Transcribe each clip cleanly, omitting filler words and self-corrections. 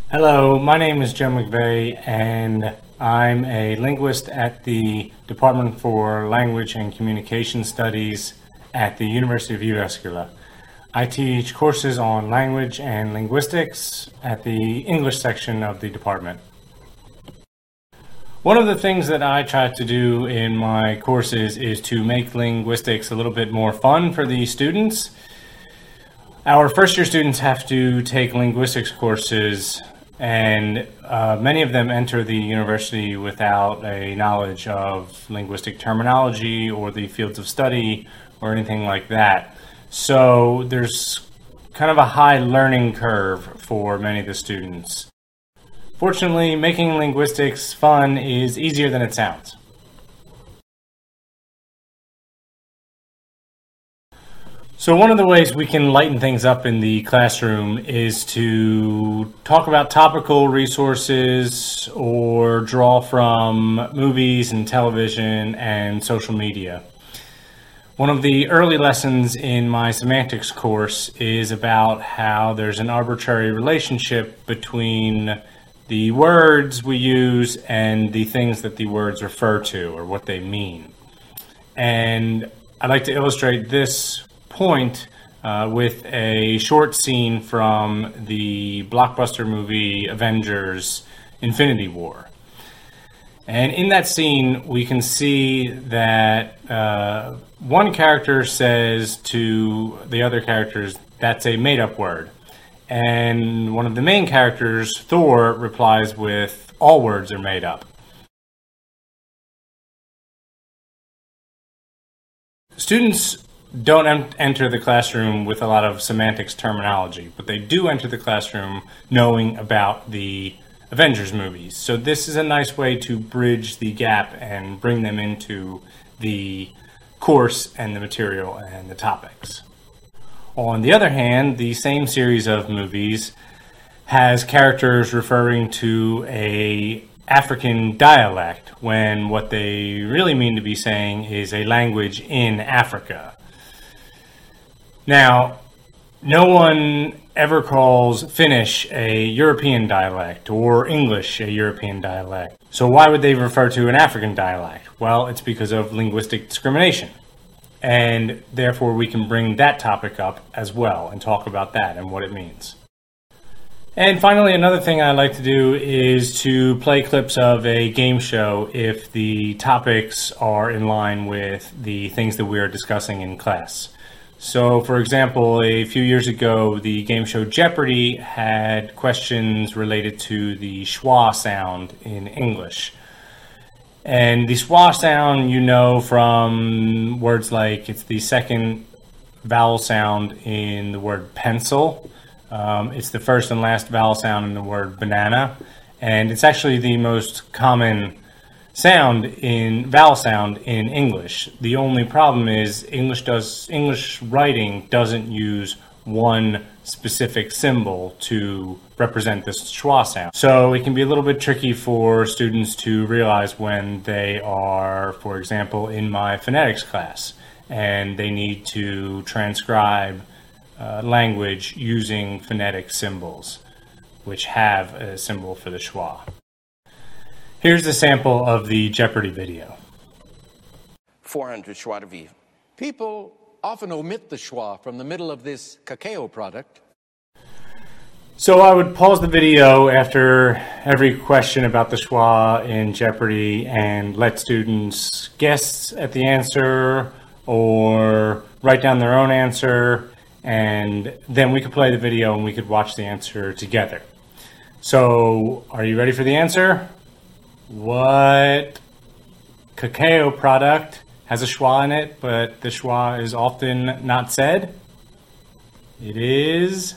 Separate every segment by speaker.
Speaker 1: Hello, my name is Joe McVeigh, and I'm a linguist at the Department for Language and Communication Studies at the University of Jyväskylä. I teach courses on language and linguistics at the English section of the department. One of the things that I try to do in my courses is to make linguistics a little bit more fun for the students. Our first year students have to take linguistics courses, and many of them enter the university without a knowledge of linguistic terminology or the fields of study or anything like that. So there's kind of a high learning curve for many of the students. Fortunately, making linguistics fun is easier than it sounds. So one of the ways we can lighten things up in the classroom is to talk about topical resources or draw from movies and television and social media. One of the early lessons in my semantics course is about how there's an arbitrary relationship between the words we use and the things that the words refer to or what they mean. And I'd like to illustrate this point with a short scene from the blockbuster movie Avengers: Infinity War. And in that scene, we can see that one character says to the other characters, "That's a made-up word." And one of the main characters, Thor, replies with, "All words are made up." Students don't enter the classroom with a lot of semantics terminology, but they do enter the classroom knowing about the Avengers movies. So this is a nice way to bridge the gap and bring them into the course and the material and the topics. On the other hand, the same series of movies has characters referring to a African dialect when what they really mean to be saying is a language in Africa. Now, no one ever calls Finnish a European dialect or English a European dialect. So why would they refer to an African dialect? Well, it's because of linguistic discrimination. And therefore we can bring that topic up as well and talk about that and what it means. And finally, another thing I like to do is to play clips of a game show if the topics are in line with the things that we are discussing in class. So, for example, a few years ago, the game show Jeopardy had questions related to the schwa sound in English. And the schwa sound, you know from words like it's the second vowel sound in the word pencil. It's the first and last vowel sound in the word banana. And it's actually the most common vowel sound in English. The only problem is English writing doesn't use one specific symbol to represent this schwa sound. So it can be a little bit tricky for students to realize when they are, for example, in my phonetics class, and they need to transcribe language using phonetic symbols, which have a symbol for the schwa. Here's a sample of the Jeopardy video.
Speaker 2: 400 schwa de vivre.
Speaker 3: People often omit the schwa from the middle of this cacao product.
Speaker 1: So I would pause the video after every question about the schwa in Jeopardy and let students guess at the answer or write down their own answer, and then we could play the video and we could watch the answer together. So, are you ready for the answer? What cacao product has a schwa in it, but the schwa is often not said? It is...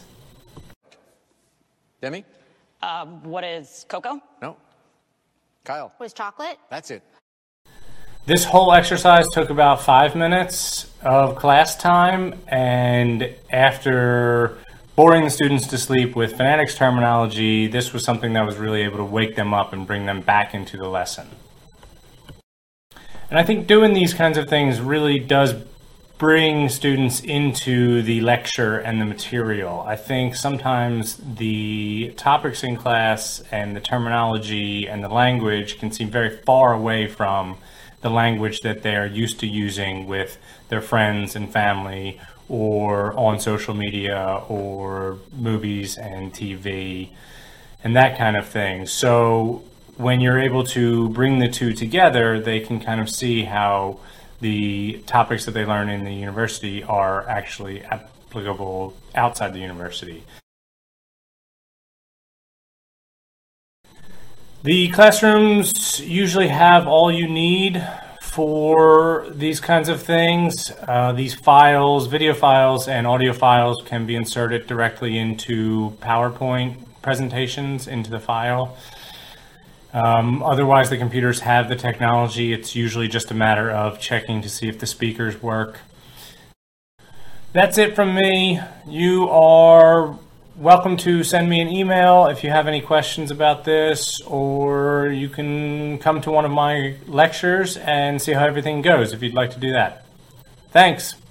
Speaker 3: Demi?
Speaker 4: What is cocoa?
Speaker 3: No. Kyle?
Speaker 5: Was chocolate?
Speaker 3: That's it.
Speaker 1: This whole exercise took about 5 minutes of class time, and after boring the students to sleep with phonetics terminology, this was something that was really able to wake them up and bring them back into the lesson. And I think doing these kinds of things really does bring students into the lecture and the material. I think sometimes the topics in class and the terminology and the language can seem very far away from the language that they are used to using with their friends and family, or on social media, or movies and TV, and that kind of thing. So when you're able to bring the two together, they can kind of see how the topics that they learn in the university are actually applicable outside the university. The classrooms usually have all you need for these kinds of things. These files, video files and audio files, can be inserted directly into PowerPoint presentations into the file. Otherwise, the computers have the technology. It's usually just a matter of checking to see if the speakers work. That's it from me. You are welcome to send me an email if you have any questions about this, or you can come to one of my lectures and see how everything goes if you'd like to do that. Thanks.